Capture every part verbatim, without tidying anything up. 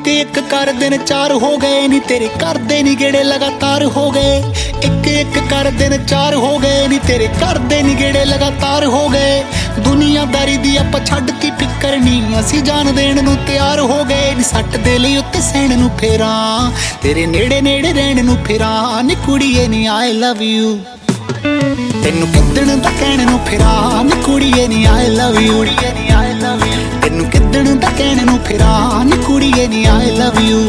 ਇੱਕ ਇੱਕ ਕਰ ਦਿਨ ਚਾਰ ਹੋ ਗਏ ਨੀ ਤੇਰੇ ਕਰਦੇ ਨੀ ਗੇੜੇ ਲਗਾਤਾਰ ਹੋ ਗਏ। ਇੱਕ ਇੱਕ ਕਰ ਦਿਨ ਚਾਰ ਹੋ ਗਏ ਨੀ ਤੇਰੇ ਕਰਦੇ ਨੀ ਗੇੜੇ ਲਗਾਤਾਰ ਹੋ ਗਏ। ਦੁਨੀਆਦਾਰੀ ਦੀ ਆਪਾਂ ਛੱਡ ਕੇ ਫਿਕਰ ਨੀ ਅਸੀਂ ਜਾਨ ਦੇਣ ਨੂੰ ਤਿਆਰ ਹੋ ਗਏ ਨੀ। ਸੱਟ ਦੇ ਲਈ ਉੱਤੇ ਸਹਿਣ ਨੂੰ ਫੇਰਾਂ ਤੇਰੇ ਨੇੜੇ ਨੇੜੇ ਰਹਿਣ ਨੂੰ ਫਿਰਾਂ ਨੀ ਕੁੜੀਏ ਨੀ ਆਈ ਲਵ ਯੂ। ਤੈਨੂੰ ਕਿੱਦਣ ਦਾ ਕਹਿਣ ਨੂੰ ਫਿਰਾਂ ਨੀ ਕੁੜੀਏ ਨੀ ਆਈ ਲਵ ਯੂ। ਤੈਨੂੰ ਕਿੱਦਣ ਦਾ ਕਹਿਣ ਨੂੰ ਫਿਰਾਂ ਨੀ ਕੁੜੀਏ ਨੀ ਆਈ ਲਵ ਯੂ।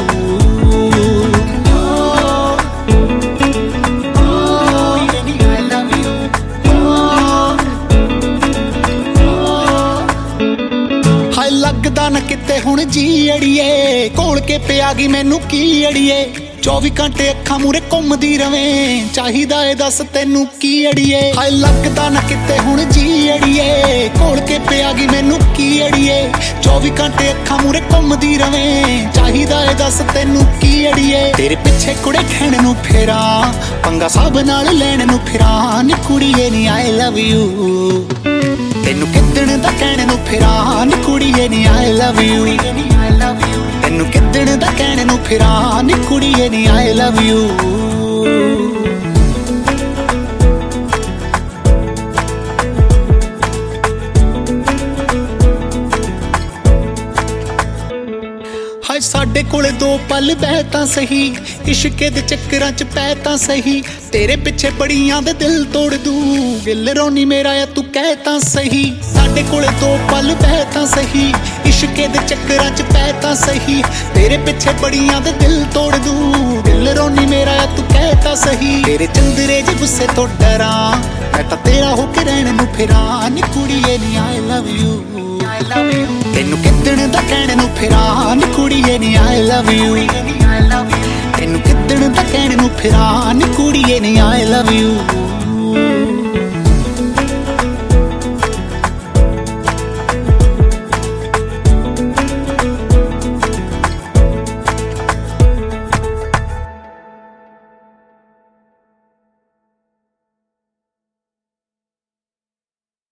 ਹਾਏ ਲੱਗਦਾ ਨਾ ਕਿਤੇ ਹੁਣ ਜੀ ਅੜੀਏ ਘੋਲ ਕੇ ਪਿਆ ਗਈ ਮੈਨੂੰ ਕੀ ਅੜੀਏ। ਚੌਵੀ ਘੰਟੇ ਅੱਖਾਂ ਮੂਰੇ ਘੁੰਮਦੀ ਰਵੇਂ ਚਾਹੀਦਾ ਏ ਦੱਸ ਤੈਨੂੰ ਕੀ ਅੜੀਏ। ਹਾਏ ਲੱਗਦਾ ਨਾ ਕਿਤੇ ਹੁਣ ਜੀ ਅੜੀਏ ਘੋਲ ਕੇ ਪਿਆ ਗਈ ਮੈਨੂੰ ਕੀ ਅੜੀਏ। ਚੌਵੀ ਘੰਟੇ ਅੱਖਾਂ ਮੂਰੇ ਘੁੰਮਦੀ ਰਵੇਂ ਚਾਹੀਦਾ ਏ ਦੱਸ ਤੈਨੂੰ ਕੀ ਅੜੀਏ। ਤੇਰੇ ਪਿੱਛੇ ਕੁੜੇ ਖੈਣ ਨੂੰ ਫੇਰਾਂ ਪੰਗਾ ਸਭ ਨਾਲ ਲੈਣ ਨੂੰ ਫਿਰਾਂ ਨੀ ਕੁੜੀਏ ਨੀ ਆਈ ਲਵ ਯੂ। ਤੈਨੂੰ ਕਿੱਦਣ ਦਾ ਕਹਿਣ ਨੂੰ ਫਿਰਾਂ ਨੀ ਕੁੜੀਏ ਨੀ ਆਈ ਲਵ ਯੂ। ਤੈਨੂੰ ਕਿੱਦਣ ਦਾ ਕਹਿਣ ਨੂੰ ਫਿਰਾਂ ਨੀ ਕੁੜੀਏ ਨੀ ਆਈ ਲਵ ਯੂ। ਹਾਏ ਸਾਡੇ ਕੋਲੇ ਦੋ ਪਲ ਬਹਿ ਤਾਂ ਸਹੀ ਇਸ਼ਕੇ ਦੇ ਚੱਕਰਾਂ ਚ ਪੈ ਤਾਂ ਸਹੀ। ਤੇਰੇ ਪਿੱਛੇ ਬੜੀਆਂ ਦੇ ਦਿਲ ਤੋੜ ਦੂੰ ਗਿੱਲ ਰੋਣੀ ਮੇਰਾ ਆ ਤੂੰ ਕਹਿ ਤਾਂ ਸਹੀ। ਸਾਡੇ ਕੋਲੇ ਦੋ ਪਲ ਬਹਿ ਤਾਂ ਸਹੀ ਇਸ਼ਕੇ ਦੇ ਚੱਕਰਾਂ ਚ ਪੈ ਤਾਂ ਸਹੀ। ਤੇਰੇ ਪਿੱਛੇ ਬੜੀਆਂ ਦੇ ਦਿਲ ਤੋੜ ਦੂੰ ਗਿੱਲ ਰੋਣੀ ਮੇਰਾ ਆ ਤੂੰ ਕਹਿ ਤਾਂ ਸਹੀ। ਤੇਰੇ ਚੰਦਰੇ ਜੇ ਗੁੱਸੇ ਤੋਂ ਡਰਾਂ ਮੈਂ ਤਾਂ ਤੇਰਾ ਹੋ ਕੇ ਰਹਿਣ ਨੂੰ ਫਿਰਾਂ ਨੀ ਕੁੜੀਏ ਨੀ ਆਈ ਲਵ ਯੂ। ਤੈਨੂੰ ਕਿੱਦਣ ਦਾ ਕਹਿਣ ਨੂੰ ਫਿਰਾਂ ਨੀ ਕੁੜੀਏ ਨੀ ਆਈ ਲਵ ਯੂ। ਤੈਨੂੰ ਕਿੱਦਣ ਦਾ ਕਹਿਣ ਨੂੰ ਫਿਰਾਂ ਨੀ ਕੁੜੀਏ ਨੀ ਆਈ ਲਵ ਯੂ।